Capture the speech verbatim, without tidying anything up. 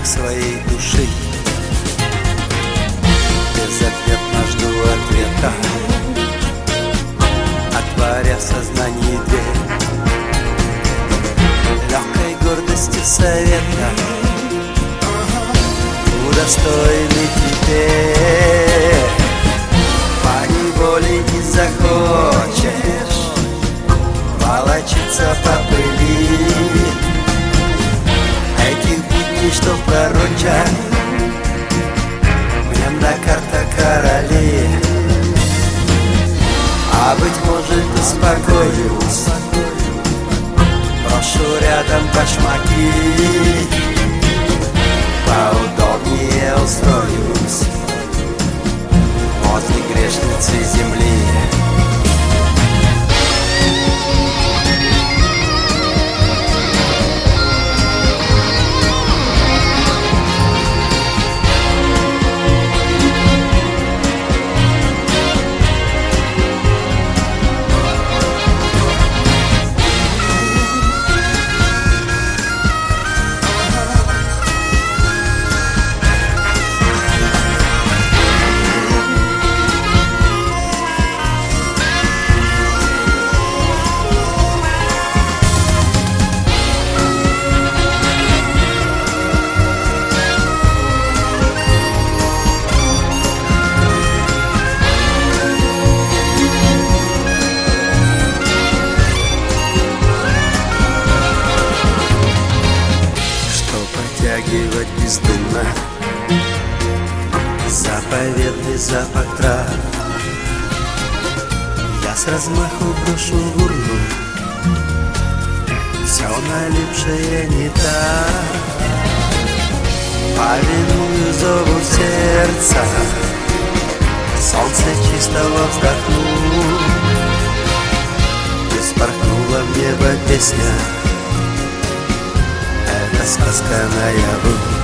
крик своей души. Безответно жду ответа, отворя в сознании дверь. Легкой гордости совета удостоены теперь. Поневоле не захочешь волочиться по пыли этих будней, что пророчат мне на карта короли. А быть может, успокоюсь, брошу рядом башмаки, поудобнее устроюсь возле грешницы земли. Протягивать бездумно заповедный запах трав, я с размаху брошу в урну все налипшее не так. Повиную зову сердца, солнце чистого вздохну, и вспорхнула в небо песня. Сказка наяву.